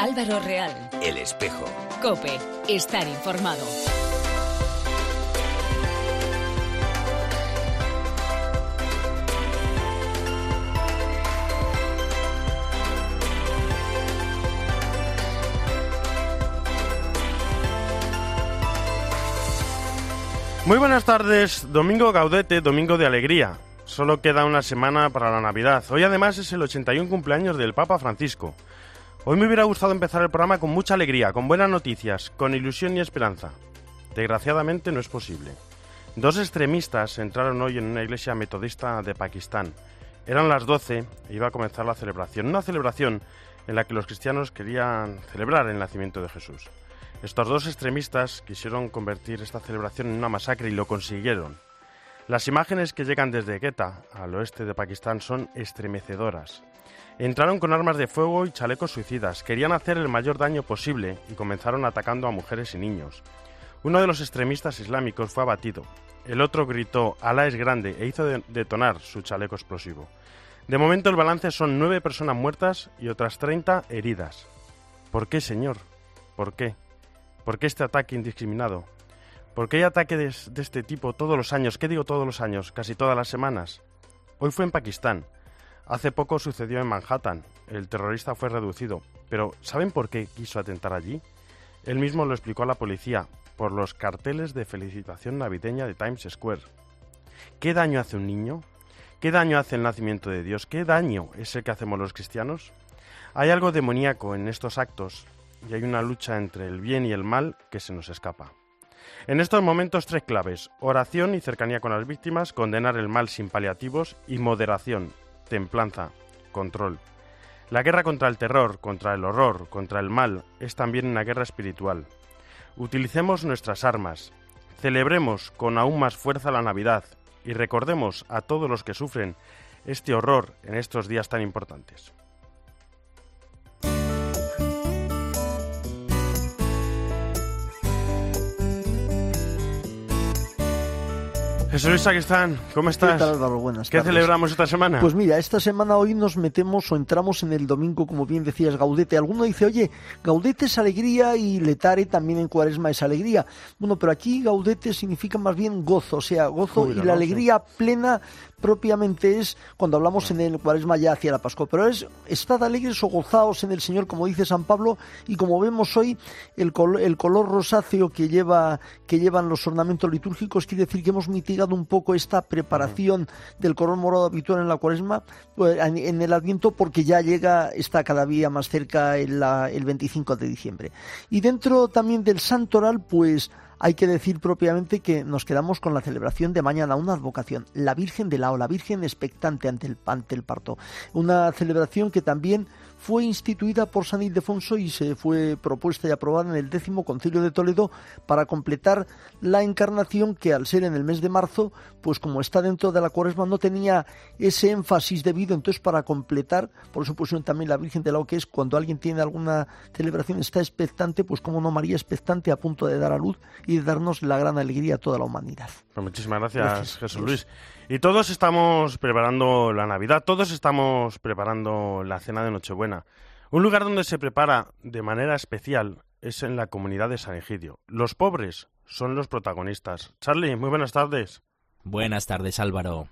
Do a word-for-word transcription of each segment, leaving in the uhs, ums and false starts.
Álvaro Real. El Espejo. COPE. Estar informado. Muy buenas tardes, domingo Gaudete, domingo de alegría. Solo queda una semana para la Navidad. Hoy además es el ochenta y uno cumpleaños del Papa Francisco. Hoy me hubiera gustado empezar el programa con mucha alegría, con buenas noticias, con ilusión y esperanza. Desgraciadamente no es posible. Dos extremistas entraron hoy en una iglesia metodista de Pakistán. Eran las doce e iba a comenzar la celebración. Una celebración en la que los cristianos querían celebrar el nacimiento de Jesús. Estos dos extremistas quisieron convertir esta celebración en una masacre y lo consiguieron. Las imágenes que llegan desde Quetta, al oeste de Pakistán, son estremecedoras. Entraron con armas de fuego y chalecos suicidas, querían hacer el mayor daño posible y comenzaron atacando a mujeres y niños. Uno de los extremistas islámicos fue abatido. El otro gritó «Alá es grande» e hizo de- detonar su chaleco explosivo. De momento el balance son nueve personas muertas y otras treinta heridas. ¿Por qué, señor? ¿Por qué? ¿Por qué este ataque indiscriminado? ¿Por qué hay ataques de, de este tipo todos los años? ¿Qué digo todos los años? Casi todas las semanas. Hoy fue en Pakistán. Hace poco sucedió en Manhattan. El terrorista fue reducido. Pero ¿saben por qué quiso atentar allí? Él mismo lo explicó a la policía. Por los carteles de felicitación navideña de Times Square. ¿Qué daño hace un niño? ¿Qué daño hace el nacimiento de Dios? ¿Qué daño es el que hacemos los cristianos? Hay algo demoníaco en estos actos. Y hay una lucha entre el bien y el mal que se nos escapa. En estos momentos tres claves: oración y cercanía con las víctimas, condenar el mal sin paliativos y moderación, templanza, control. La guerra contra el terror, contra el horror, contra el mal es también una guerra espiritual. Utilicemos nuestras armas, celebremos con aún más fuerza la Navidad y recordemos a todos los que sufren este horror en estos días tan importantes. Jesús Luis Sacristán, ¿cómo estás? ¿Qué tal, Álvaro? Buenas ¿Qué tardes. celebramos esta semana? Pues mira, esta semana hoy nos metemos o entramos en el domingo, como bien decías, Gaudete. Alguno dice, oye, Gaudete es alegría y Letare también en Cuaresma es alegría. Bueno, pero aquí Gaudete significa más bien gozo, o sea, gozo Júbilo, y la ¿no? alegría plena propiamente es cuando hablamos en el Cuaresma ya hacia la Pascua. Pero es, estad alegres o gozaos en el Señor, como dice San Pablo, y como vemos hoy, el, col- el color rosáceo que lleva que llevan los ornamentos litúrgicos quiere decir que hemos mitigado un poco esta preparación del color morado habitual en la Cuaresma, pues, en, en el Adviento, porque ya llega, está cada día más cerca el, la, el veinticinco de diciembre. Y dentro también del Santoral, pues hay que decir propiamente que nos quedamos con la celebración de mañana, una advocación, la Virgen de Lao, la Virgen expectante ante el, ante el parto. Una celebración que también fue instituida por San Ildefonso y se fue propuesta y aprobada en el décimo Concilio de Toledo para completar la encarnación que, al ser en el mes de marzo, pues como está dentro de la Cuaresma, no tenía ese énfasis debido. Entonces, para completar, por eso pusieron también la Virgen de Lao, que es cuando alguien tiene alguna celebración, está expectante, pues como no, María expectante a punto de dar a luz y de darnos la gran alegría a toda la humanidad. Pues muchísimas gracias, Gracias, Jesús Dios. Luis. Y todos estamos preparando la Navidad, todos estamos preparando la cena de Nochebuena. Un lugar donde se prepara de manera especial es en la comunidad de San Egidio. Los pobres son los protagonistas. Charlie, muy buenas tardes. Buenas tardes, Álvaro.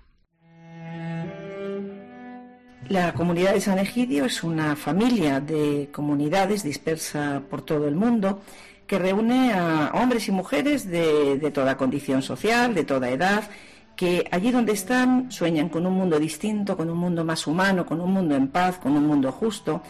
La comunidad de San Egidio es una familia de comunidades dispersa por todo el mundo que reúne a hombres y mujeres de, de toda condición social, de toda edad, que allí donde están sueñan con un mundo distinto, con un mundo más humano, con un mundo en paz, con un mundo justo.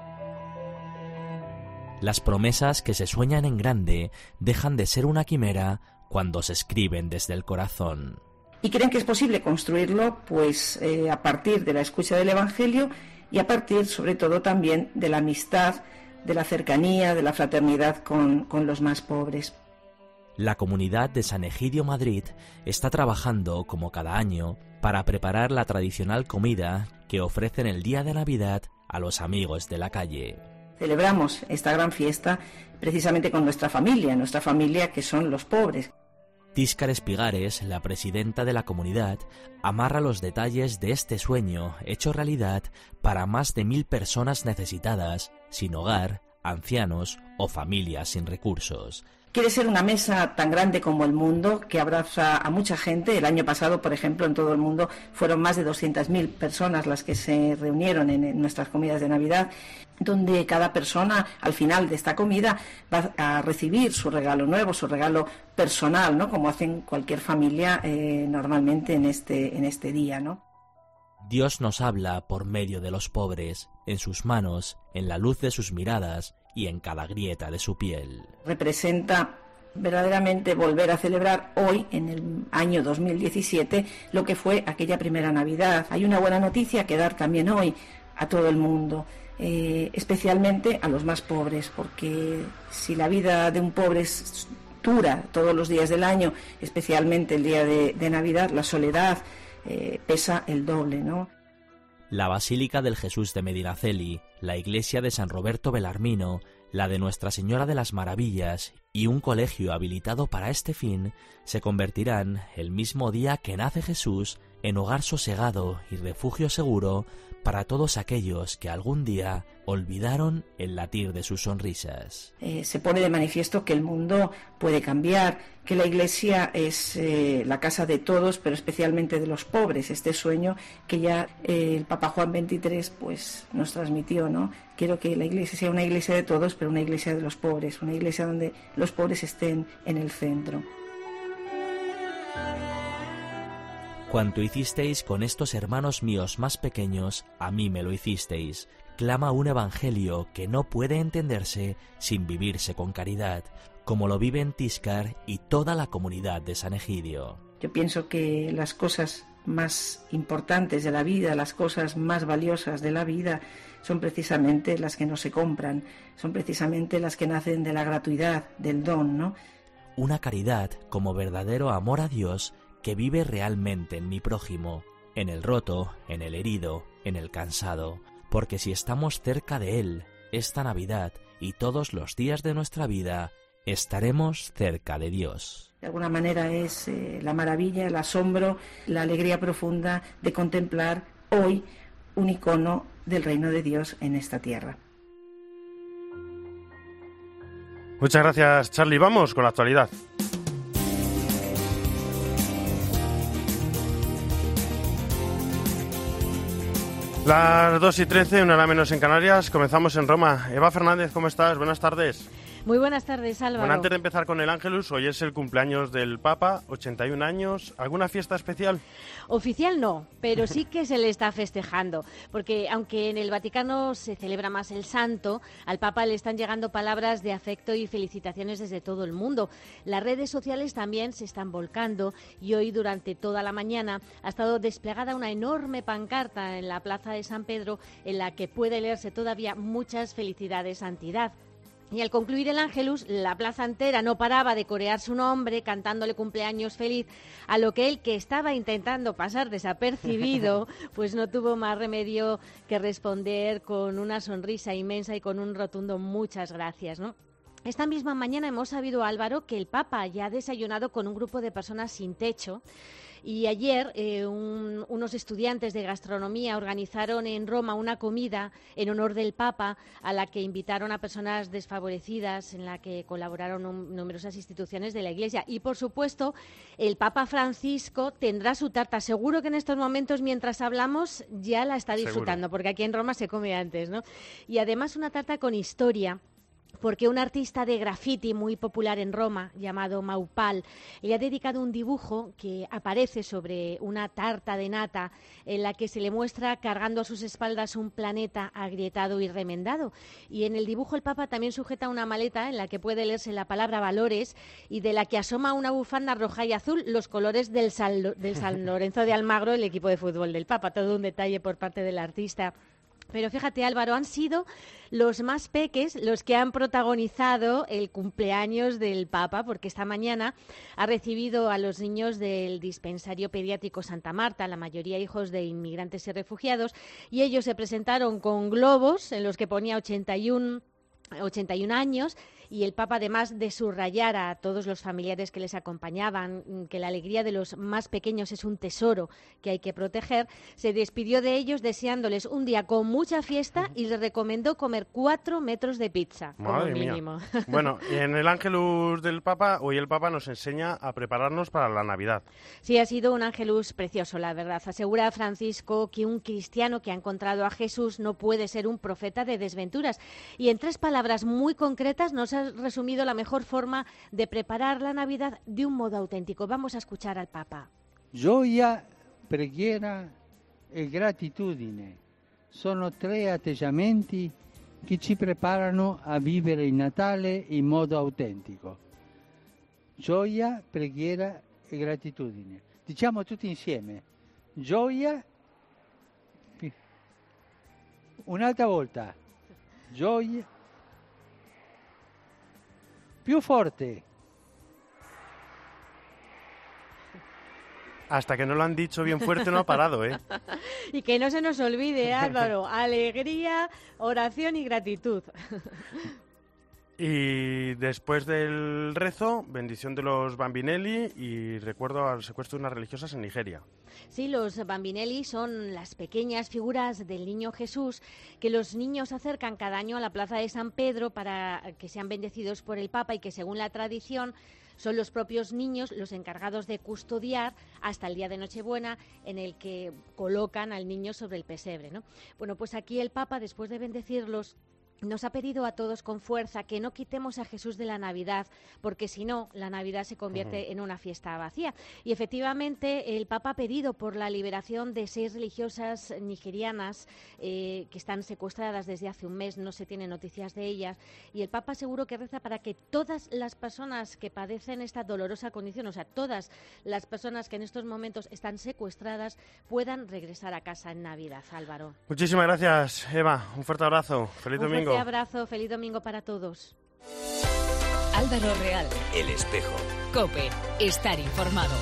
Las promesas que se sueñan en grande dejan de ser una quimera cuando se escriben desde el corazón. Y creen que es posible construirlo pues eh, a partir de la escucha del Evangelio y a partir sobre todo también de la amistad, de la cercanía, de la fraternidad con, con los más pobres. La comunidad de San Egidio Madrid está trabajando, como cada año, para preparar la tradicional comida que ofrecen el día de Navidad a los amigos de la calle. Celebramos esta gran fiesta precisamente con nuestra familia, nuestra familia que son los pobres. Tíscar Espigares, la presidenta de la comunidad, amarra los detalles de este sueño hecho realidad para más de mil personas necesitadas, sin hogar, ancianos o familias sin recursos. Quiere ser una mesa tan grande como el mundo, que abraza a mucha gente. El año pasado, por ejemplo, en todo el mundo fueron más de doscientas mil personas las que se reunieron en, en nuestras comidas de Navidad, donde cada persona al final de esta comida va a recibir su regalo nuevo, su regalo personal, ¿no? Como hacen cualquier familia eh, normalmente en este, en este día, ¿no? Dios nos habla por medio de los pobres, en sus manos, en la luz de sus miradas y en cada grieta de su piel. Representa verdaderamente volver a celebrar hoy, en el año dos mil diecisiete, lo que fue aquella primera Navidad. Hay una buena noticia que dar también hoy a todo el mundo, eh, especialmente a los más pobres, porque si la vida de un pobre es dura todos los días del año, especialmente el día de, de Navidad, la soledad eh, pesa el doble, ¿no? La Basílica del Jesús de Medinaceli, la iglesia de San Roberto Belarmino, la de Nuestra Señora de las Maravillas y un colegio habilitado para este fin se convertirán, el mismo día que nace Jesús, en hogar sosegado y refugio seguro para todos aquellos que algún día olvidaron el latir de sus sonrisas. Eh, se pone de manifiesto que el mundo puede cambiar, que la Iglesia es eh, la casa de todos, pero especialmente de los pobres. Este sueño que ya eh, el Papa Juan veintitrés pues, nos transmitió, ¿no? Quiero que la Iglesia sea una Iglesia de todos, pero una Iglesia de los pobres, una Iglesia donde los pobres estén en el centro. Cuanto hicisteis con estos hermanos míos más pequeños, a mí me lo hicisteis. Clama un evangelio que no puede entenderse sin vivirse con caridad, como lo viven Tiscar y toda la comunidad de San Egidio. Yo pienso que las cosas más importantes de la vida, las cosas más valiosas de la vida, son precisamente las que no se compran, son precisamente las que nacen de la gratuidad, del don, ¿no? Una caridad como verdadero amor a Dios que vive realmente en mi prójimo, en el roto, en el herido, en el cansado, porque si estamos cerca de Él, esta Navidad y todos los días de nuestra vida, estaremos cerca de Dios. De alguna manera es eh, la maravilla, el asombro, la alegría profunda de contemplar hoy un icono del reino de Dios en esta tierra. Muchas gracias, Charlie. Vamos con la actualidad. Las dos y trece, una hora menos en Canarias. Comenzamos en Roma. Eva Fernández, ¿cómo estás? Buenas tardes. Muy buenas tardes, Álvaro. Bueno, antes de empezar con el Ángelus, hoy es el cumpleaños del Papa, ochenta y un años. ¿Alguna fiesta especial? Oficial no, pero sí que se le está festejando, porque aunque en el Vaticano se celebra más el santo, al Papa le están llegando palabras de afecto y felicitaciones desde todo el mundo. Las redes sociales también se están volcando y hoy durante toda la mañana ha estado desplegada una enorme pancarta en la Plaza de San Pedro en la que puede leerse todavía muchas felicidades santidad. Y al concluir el Ángelus, la plaza entera no paraba de corear su nombre, cantándole cumpleaños feliz, a lo que él, que estaba intentando pasar desapercibido, pues no tuvo más remedio que responder con una sonrisa inmensa y con un rotundo muchas gracias, ¿no? Esta misma mañana hemos sabido, Álvaro, que el Papa ya ha desayunado con un grupo de personas sin techo. Y ayer eh, un, unos estudiantes de gastronomía organizaron en Roma una comida en honor del Papa a la que invitaron a personas desfavorecidas, en la que colaboraron un, numerosas instituciones de la Iglesia. Y, por supuesto, el Papa Francisco tendrá su tarta. Seguro que en estos momentos, mientras hablamos, ya la está disfrutando, Seguro. porque aquí en Roma se come antes, ¿no? Y además una tarta con historia, porque un artista de graffiti muy popular en Roma, llamado Maupal, le ha dedicado un dibujo que aparece sobre una tarta de nata en la que se le muestra cargando a sus espaldas un planeta agrietado y remendado. Y en el dibujo el Papa también sujeta una maleta en la que puede leerse la palabra valores y de la que asoma una bufanda roja y azul, los colores del San, del San Lorenzo de Almagro, el equipo de fútbol del Papa. Todo un detalle por parte del artista. Pero fíjate, Álvaro, han sido los más peques los que han protagonizado el cumpleaños del Papa, porque esta mañana ha recibido a los niños del dispensario pediátrico Santa Marta, la mayoría hijos de inmigrantes y refugiados, y ellos se presentaron con globos en los que ponía ochenta y uno años, Y el Papa, además de subrayar a todos los familiares que les acompañaban que la alegría de los más pequeños es un tesoro que hay que proteger, se despidió de ellos deseándoles un día con mucha fiesta y les recomendó comer cuatro metros de pizza, Madre como mínimo. Mía. Bueno, y en el Ángelus del Papa, hoy el Papa nos enseña a prepararnos para la Navidad. Sí, ha sido un Ángelus precioso, la verdad. Asegura Francisco que un cristiano que ha encontrado a Jesús no puede ser un profeta de desventuras. Y en tres palabras muy concretas nos ha resumido la mejor forma de preparar la Navidad de un modo auténtico. Vamos a escuchar al Papa. Gioia, preghiera e gratitudine sono tre atteggiamenti che ci preparano a vivere il Natale in modo autentico. Gioia, preghiera e gratitudine. Diciamo tutti insieme. Gioia, un'altra volta. Gioia, più forte. Hasta que no lo han dicho bien fuerte no ha parado, ¿eh? Y que no se nos olvide, Álvaro, alegría, oración y gratitud. Y después del rezo, bendición de los Bambinelli y recuerdo al secuestro de unas religiosas en Nigeria. Sí, los Bambinelli son las pequeñas figuras del Niño Jesús que los niños acercan cada año a la Plaza de San Pedro para que sean bendecidos por el Papa y que, según la tradición, son los propios niños los encargados de custodiar hasta el día de Nochebuena, en el que colocan al niño sobre el pesebre, ¿no? Bueno, pues aquí el Papa, después de bendecirlos, nos ha pedido a todos con fuerza que no quitemos a Jesús de la Navidad, porque si no, la Navidad se convierte uh-huh. en una fiesta vacía. Y efectivamente, el Papa ha pedido por la liberación de seis religiosas nigerianas eh, que están secuestradas desde hace un mes, no se tiene noticias de ellas, y el Papa seguro que reza para que todas las personas que padecen esta dolorosa condición, o sea, todas las personas que en estos momentos están secuestradas, puedan regresar a casa en Navidad. Álvaro. Muchísimas gracias, Eva. Un fuerte abrazo. Feliz un domingo. Un fuerte abrazo, feliz domingo para todos. Álvaro Real. El Espejo. COPE. Estar informado.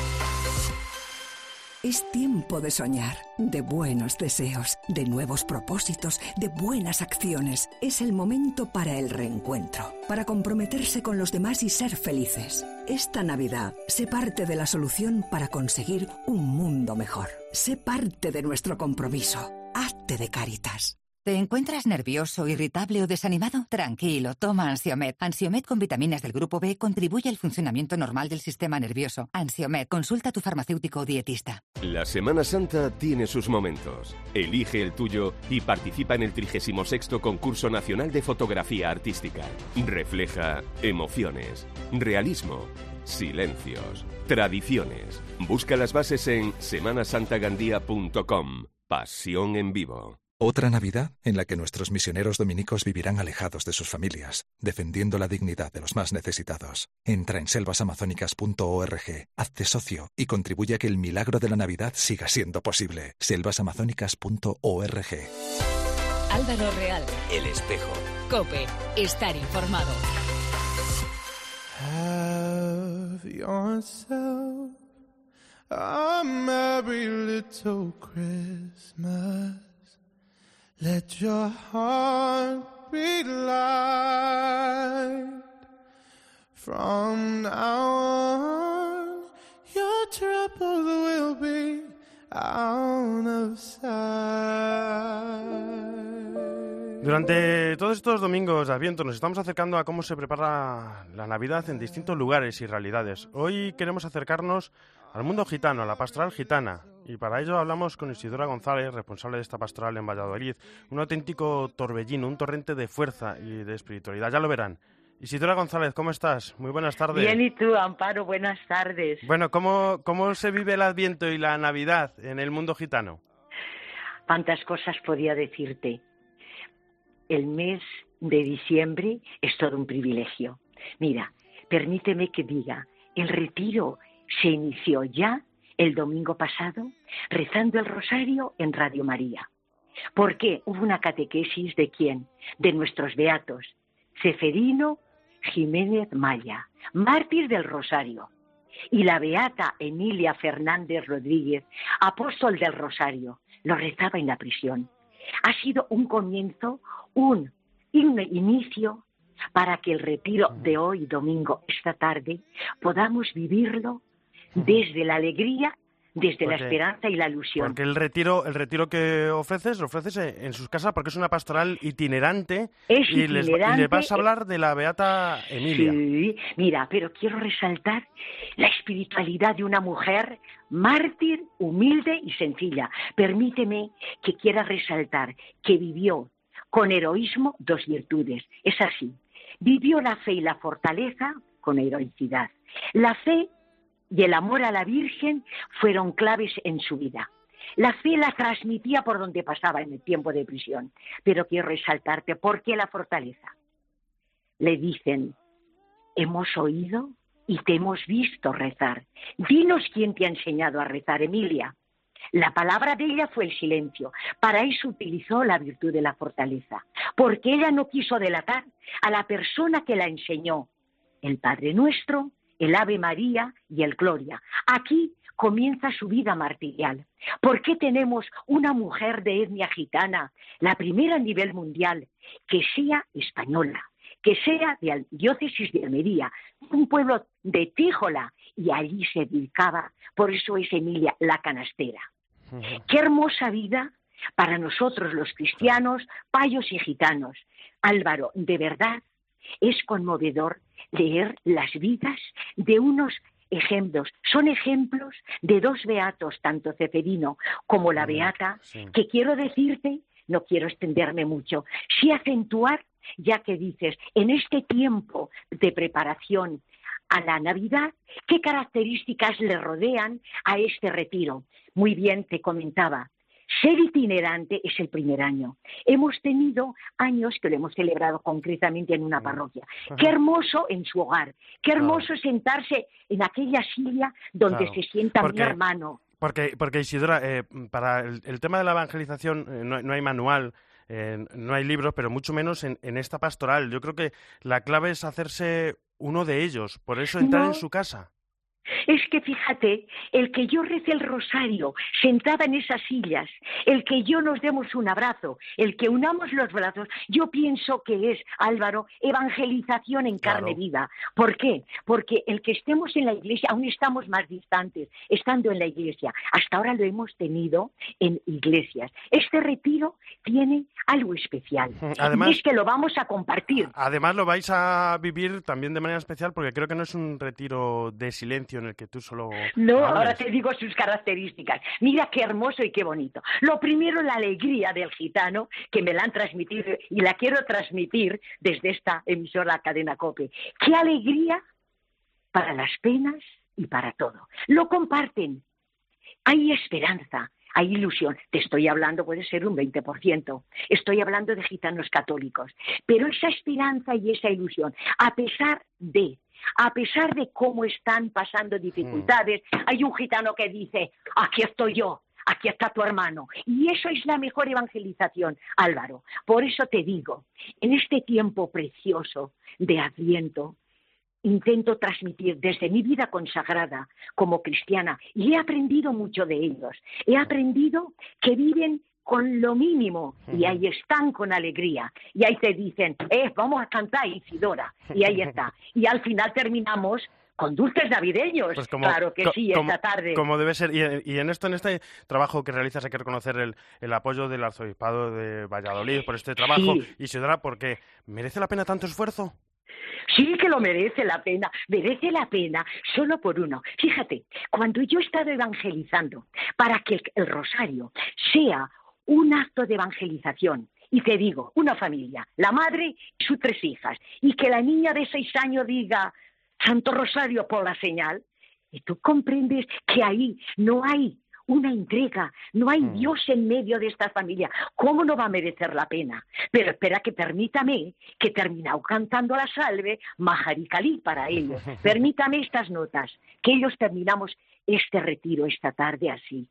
Es tiempo de soñar, de buenos deseos, de nuevos propósitos, de buenas acciones. Es el momento para el reencuentro, para comprometerse con los demás y ser felices. Esta Navidad, sé parte de la solución para conseguir un mundo mejor. Sé parte de nuestro compromiso. Hazte de Cáritas. ¿Te encuentras nervioso, irritable o desanimado? Tranquilo, toma Ansiomed. Ansiomed con vitaminas del grupo B contribuye al funcionamiento normal del sistema nervioso. Ansiomed, consulta a tu farmacéutico o dietista. La Semana Santa tiene sus momentos. Elige el tuyo y participa en el trigésimo sexto Concurso Nacional de Fotografía Artística. Refleja emociones, realismo, silencios, tradiciones. Busca las bases en semana santa gandía punto com. Pasión en vivo. Otra Navidad en la que nuestros misioneros dominicos vivirán alejados de sus familias, defendiendo la dignidad de los más necesitados. Entra en selvas amazónicas punto org, hazte socio y contribuye a que el milagro de la Navidad siga siendo posible. selvas amazónicas punto org. Álvaro Real. El Espejo. COPE. Estar informado. Have yourself a merry little Christmas. Let your heart be light. From now on, your troubles will be out of sight. Durante todos estos domingos de Adviento nos estamos acercando a cómo se prepara la Navidad en distintos lugares y realidades. Hoy queremos acercarnos al mundo gitano, a la pastoral gitana. Y para ello hablamos con Isidora González, responsable de esta pastoral en Valladolid. Un auténtico torbellino, un torrente de fuerza y de espiritualidad. Ya lo verán. Isidora González, ¿cómo estás? Muy buenas tardes. Bien, ¿y tú, Amparo? Buenas tardes. Bueno, ¿cómo, cómo se vive el Adviento y la Navidad en el mundo gitano? Cuántas cosas podía decirte. El mes de diciembre es todo un privilegio. Mira, permíteme que diga, el retiro se inició ya el domingo pasado rezando el rosario en Radio María. ¿Por qué? Hubo una catequesis de quién, de nuestros beatos, Ceferino Jiménez Maya, mártir del Rosario, y la beata Emilia Fernández Rodríguez, apóstol del Rosario, lo rezaba en la prisión. Ha sido un comienzo, un, un inicio para que el retiro de hoy, domingo, esta tarde, podamos vivirlo desde la alegría, desde Porque- la esperanza y la ilusión. Porque el retiro, el retiro que ofreces, lo ofreces en sus casas porque es una pastoral itinerante, Es y, les, y itinerante, les vas a hablar de la Beata Emilia. Sí, mira, pero quiero resaltar la espiritualidad de una mujer mártir, humilde y sencilla. Permíteme que quiera resaltar que vivió con heroísmo dos virtudes. Es así. Vivió la fe y la fortaleza con heroicidad. La fe y el amor a la Virgen fueron claves en su vida. La fe la transmitía por donde pasaba en el tiempo de prisión. Pero quiero resaltarte, ¿por qué la fortaleza? Le dicen, hemos oído y te hemos visto rezar. Dinos quién te ha enseñado a rezar, Emilia. La palabra de ella fue el silencio. Para eso utilizó la virtud de la fortaleza, porque ella no quiso delatar a la persona que la enseñó. El Padre Nuestro, el Ave María y el Gloria. Aquí comienza su vida martirial. ¿Por qué tenemos una mujer de etnia gitana, la primera a nivel mundial, que sea española, que sea de la diócesis de Almería, un pueblo de Tíjola, y allí se dedicaba, por eso es Emilia, la canastera? Qué hermosa vida para nosotros los cristianos, payos y gitanos. Álvaro, de verdad, es conmovedor leer las vidas de unos ejemplos. Son ejemplos de dos beatos, tanto Ceferino como la beata, sí. que quiero decirte, no quiero extenderme mucho, sí acentuar, ya que dices, en este tiempo de preparación a la Navidad, ¿qué características le rodean a este retiro? Muy bien, te comentaba, ser itinerante es el primer año. Hemos tenido años que lo hemos celebrado concretamente en una parroquia. Qué hermoso en su hogar, qué hermoso Claro. sentarse en aquella silla donde Claro. se sienta Porque- mi hermano. Porque, porque Isidora, eh, para el, el tema de la evangelización eh, no, no hay manual, eh, no hay libros, pero mucho menos en, en esta pastoral. Yo creo que la clave es hacerse uno de ellos, por eso entrar No. en su casa. Es que fíjate, el que yo rece el rosario sentada en esas sillas, el que yo nos demos un abrazo, el que unamos los brazos, yo pienso que es, Álvaro, evangelización en carne Claro. viva. ¿Por qué? Porque el que estemos en la iglesia, aún estamos más distantes, estando en la iglesia. Hasta ahora lo hemos tenido en iglesias. Este retiro tiene algo especial. Además- y es que lo vamos a compartir. Además lo vais a vivir también de manera especial porque creo que no es un retiro de silencio en el que tú solo No, hables. ahora te digo sus características. Mira qué hermoso y qué bonito. Lo primero, la alegría del gitano, que me la han transmitido y la quiero transmitir desde esta emisora Cadena COPE. ¡Qué alegría para las penas y para todo! Lo comparten. Hay esperanza, hay ilusión. Te estoy hablando, puede ser un veinte por ciento. Estoy hablando de gitanos católicos. Pero esa esperanza y esa ilusión, a pesar de... A pesar de cómo están pasando dificultades, hay un gitano que dice, aquí estoy yo, aquí está tu hermano. Y eso es la mejor evangelización, Álvaro. Por eso te digo, en este tiempo precioso de Adviento, intento transmitir desde mi vida consagrada como cristiana, y he aprendido mucho de ellos. He aprendido que viven con lo mínimo, y ahí están con alegría, y ahí te dicen, eh, vamos a cantar Isidora, y ahí está. Y al final terminamos con dulces navideños, Pues como- claro que co- sí, como- esta tarde. Como debe ser. Y, y en esto, en este trabajo que realizas, hay que reconocer el, el apoyo del Arzobispado de Valladolid por este trabajo. Sí. Isidora, porque ¿merece la pena tanto esfuerzo? Sí que lo merece la pena, merece la pena solo por uno. Fíjate, cuando yo he estado evangelizando para que el rosario sea un acto de evangelización, y te digo, una familia, la madre y sus tres hijas, y que la niña de seis años diga Santo Rosario por la señal, y tú comprendes que ahí no hay una entrega, no hay Dios en medio de esta familia. ¿Cómo no va a merecer la pena? Pero espera que permítame que he terminado cantando la salve Majaricalí para ellos. Permítame estas notas, que ellos terminamos este retiro esta tarde así.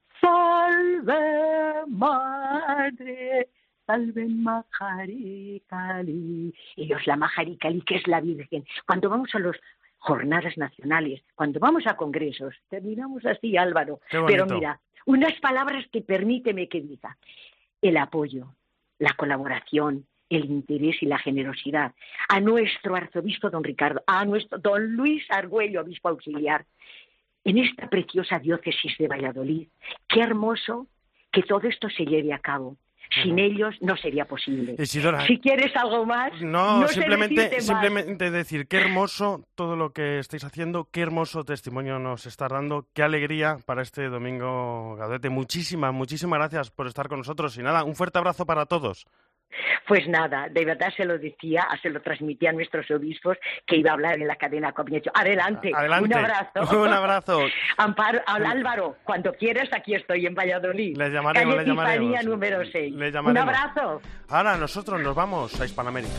Salve Madre, salve Majaricalí. Ellos la Majaricalí, que es la Virgen. Cuando vamos a los jornadas nacionales, cuando vamos a congresos, terminamos así, Álvaro. Qué bonito. Pero mira, unas palabras que permíteme que diga. El apoyo, la colaboración, el interés y la generosidad. A nuestro arzobispo don Ricardo, a nuestro don Luis Argüello, obispo auxiliar, en esta preciosa diócesis de Valladolid. Qué hermoso que todo esto se lleve a cabo. Sin ellos no sería posible. Isidora, si quieres algo más, no, no simplemente, sé simplemente decir qué hermoso todo lo que estáis haciendo, qué hermoso testimonio nos estás dando, qué alegría para este domingo, Gaudete. Muchísimas, muchísimas gracias por estar con nosotros y nada, un fuerte abrazo para todos. Pues nada, de verdad se lo decía, se lo transmitía a nuestros obispos que iba a hablar en la cadena Comienzo. Adelante, Adelante. un abrazo. Un abrazo. Amparo, Álvaro, cuando quieras, aquí estoy en Valladolid. Le llamaremos, Calle le llamaremos. Epifanía número seis. Le llamaremos. Un abrazo. Ahora nosotros nos vamos a Hispanoamérica.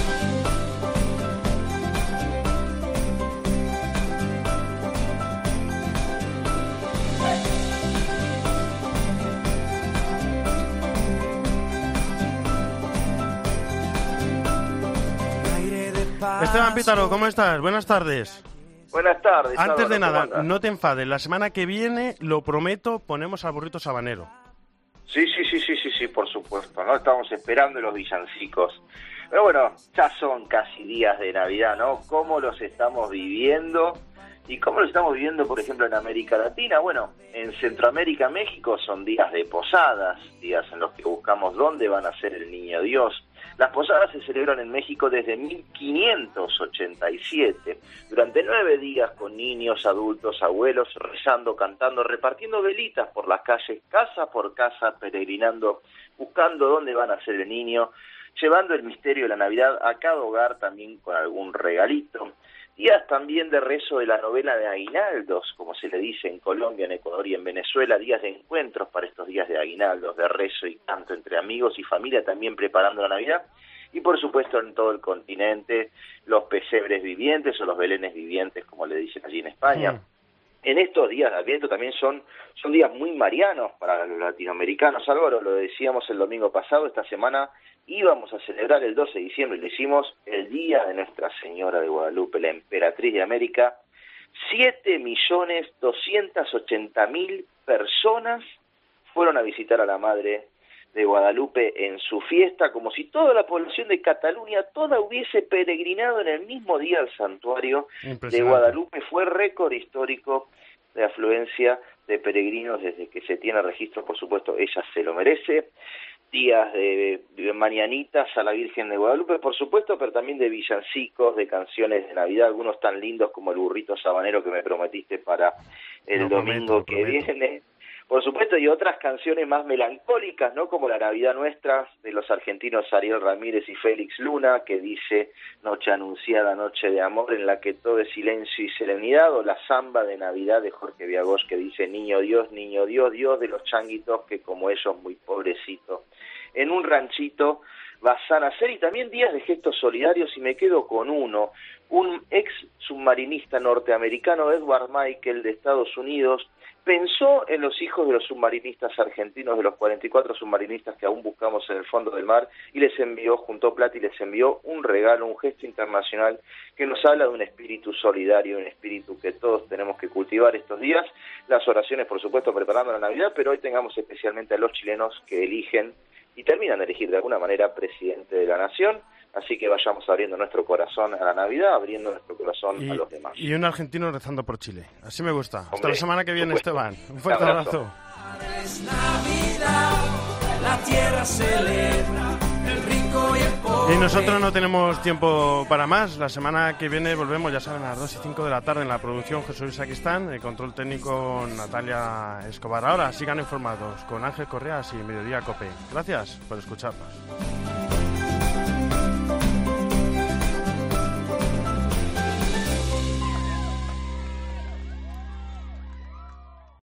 Esteban Pítaro, ¿cómo estás? Buenas tardes. Buenas tardes. Antes Álvaro, de nada, ¿cómo andas? no te enfades. La semana que viene, lo prometo, ponemos al burrito sabanero. Sí, sí, sí, sí, sí, sí, por supuesto, ¿no? Estamos esperando los villancicos. Pero bueno, ya son casi días de Navidad, ¿no? ¿Cómo los estamos viviendo? ¿Y cómo los estamos viviendo, por ejemplo, en América Latina? Bueno, en Centroamérica, México, son días de posadas, días en los que buscamos dónde van a ser el Niño Dios. Las posadas se celebran en México desde mil quinientos ochenta y siete, durante nueve días con niños, adultos, abuelos, rezando, cantando, repartiendo velitas por las calles, casa por casa, peregrinando, buscando dónde van a ser el niño, llevando el misterio de la Navidad a cada hogar también con algún regalito. Días también de rezo de la novela de aguinaldos, como se le dice en Colombia, en Ecuador y en Venezuela, días de encuentros para estos días de aguinaldos, de rezo y canto entre amigos y familia, también preparando la Navidad. Y por supuesto en todo el continente, los pesebres vivientes o los belenes vivientes, como le dicen allí en España. Mm. En estos días de Adviento también son, son días muy marianos para los latinoamericanos. Álvaro, lo decíamos el domingo pasado, esta semana íbamos a celebrar el doce de diciembre, y lo hicimos el día de Nuestra Señora de Guadalupe, la emperatriz de América. siete millones doscientas ochenta mil personas fueron a visitar a la Madre de Guadalupe en su fiesta, como si toda la población de Cataluña toda hubiese peregrinado en el mismo día al santuario de Guadalupe. Fue récord histórico de afluencia de peregrinos desde que se tiene registro, por supuesto, ella se lo merece. Días de, de mañanitas a la Virgen de Guadalupe, por supuesto, pero también de villancicos, de canciones de Navidad, algunos tan lindos como el burrito sabanero que me prometiste para el no, domingo prometo, que prometo. viene. Por supuesto, y otras canciones más melancólicas, ¿no? Como La Navidad Nuestra, de los argentinos Ariel Ramírez y Félix Luna, que dice Noche Anunciada, Noche de Amor, en la que todo es silencio y serenidad, o La Zamba de Navidad de Jorge Viagós, que dice Niño Dios, Niño Dios, Dios de los changuitos, que como ellos, muy pobrecitos, en un ranchito vas a nacer. Y también días de gestos solidarios, y me quedo con uno, un ex submarinista norteamericano, Edward Michael, de Estados Unidos, pensó en los hijos de los submarinistas argentinos, de los cuarenta y cuatro submarinistas que aún buscamos en el fondo del mar, y les envió, juntó plata y les envió un regalo, un gesto internacional que nos habla de un espíritu solidario, un espíritu que todos tenemos que cultivar estos días. Las oraciones, por supuesto, preparando la Navidad, pero hoy tengamos especialmente a los chilenos que eligen y terminan de elegir de alguna manera presidente de la nación. Así que vayamos abriendo nuestro corazón a la Navidad, abriendo nuestro corazón y, a los demás. Y un argentino rezando por Chile. Así me gusta. Hombre, Hasta la semana que viene, Esteban. Un fuerte abrazo. abrazo. Es Navidad, la tierra celebra, el rico y el pobre. Y nosotros no tenemos tiempo para más. La semana que viene volvemos, ya saben, a las dos y cinco de la tarde en la producción Jesús Saquistán, el control técnico Natalia Escobar. Ahora sigan informados con Ángel Correas y Mediodía Cope. Gracias por escucharnos.